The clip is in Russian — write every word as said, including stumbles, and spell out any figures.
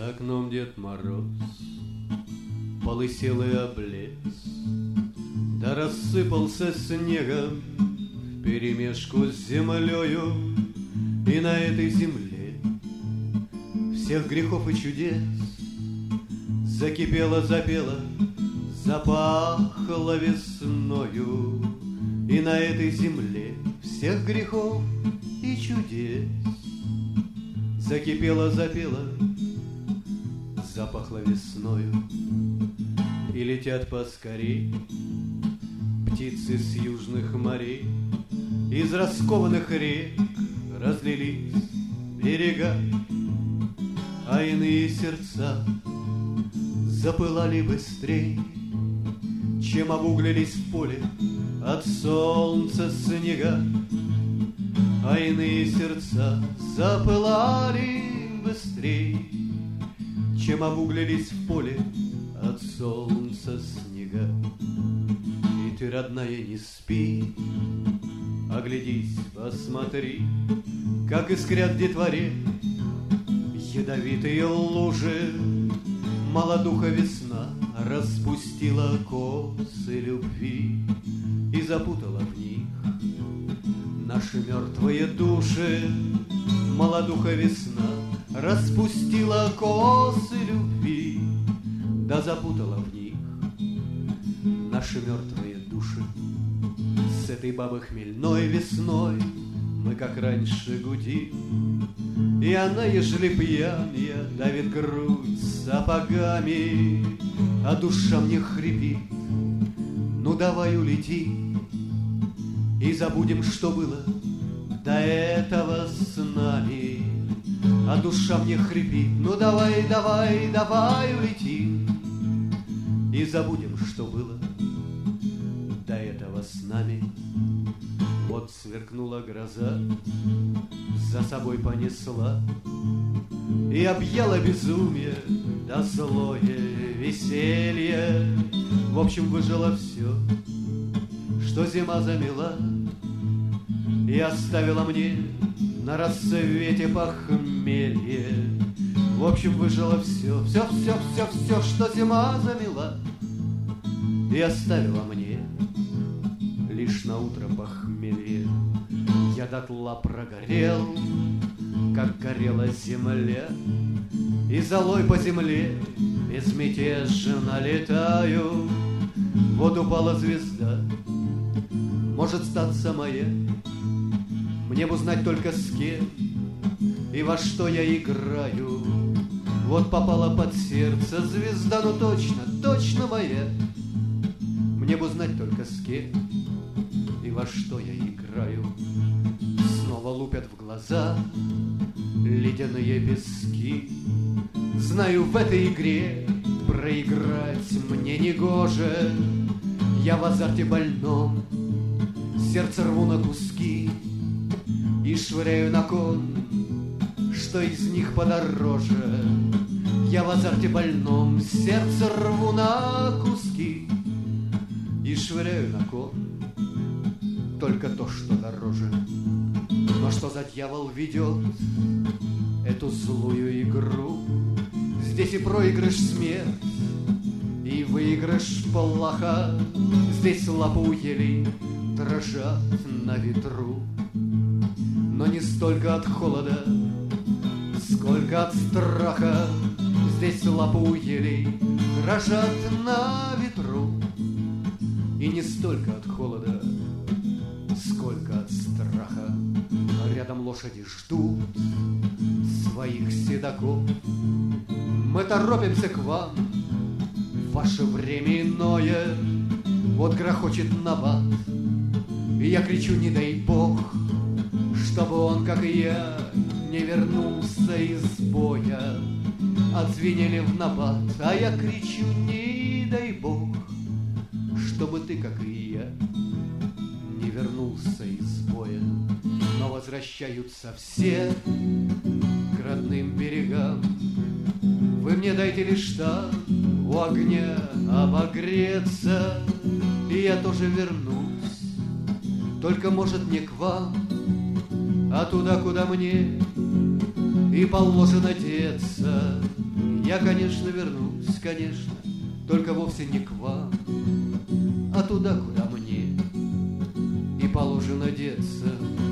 За окном Дед Мороз полысел и облез, да рассыпался снегом вперемешку с землею. И на этой земле всех грехов и чудес закипело, запело, запахло весною. И на этой земле всех грехов и чудес закипело, запело, запахло весною. И летят поскорей птицы с южных морей, из раскованных рек разлились берега, а иные сердца запылали быстрей, чем обуглились в поле от солнца снега. А иные сердца запылали быстрей, чем обуглились в поле от солнца снега. И ты, родная, не спи, оглядись, посмотри, как искрят в детворе ядовитые лужи. Молодуха весна распустила косы любви и запутала в них наши мертвые души. Молодуха весна распустила косы любви, да запутала в них наши мертвые души. С этой бабы хмельной весной мы как раньше гудим, и она, ежели пьяная, давит грудь сапогами, а душа мне хрипит: ну давай улети и забудем, что было до этого с нами. А душа мне хрипит: ну давай, давай, давай улетим и забудем, что было до этого с нами. Вот сверкнула гроза, за собой понесла и объяла безумие, да злое веселье. В общем, выжило все, что зима замела, и оставила мне на рассвете похмелье. В общем, выжило все, все, все, все, все, что зима замела, и оставила мне лишь на утро похмелье. Я дотла прогорел, как горела земля, и золой по земле безмятежно летаю. Вот упала звезда, может статься моя, мне бы знать только с кем и во что я играю. Вот попала под сердце звезда, ну точно, точно моя, мне бы знать только с кем и во что я играю. Снова лупят в глаза ледяные пески. Знаю, в этой игре проиграть мне не гоже. Я в азарте больном сердце рву на куски и швыряю на кон, что из них подороже. Я в азарте больном сердце рву на куски и швыряю на кон только то, что дороже. Но что за дьявол ведет эту злую игру? Здесь и проигрыш смерть, и выигрыш плоха. Здесь лапы у елей дрожат на ветру, но не столько от холода, сколько от страха. Здесь лапы у елей дрожат на ветру, и не столько от холода, сколько от страха. Рядом лошади ждут своих седаков. Мы торопимся к вам, ваше время иное. Вот грохочет набат, и я кричу: не дай бог, чтобы он, как и я, не вернулся из боя. Отзвенели в набат, а я кричу: не дай бог, чтобы ты, как и я, не вернулся из боя. Но возвращаются все к родным берегам. Вы мне дайте лишь там у огня обогреться, и я тоже вернусь, только, может, не к вам, а туда, куда мне и положено деться. Я, конечно, вернусь, конечно, только вовсе не к вам, а туда, куда мне и положено деться.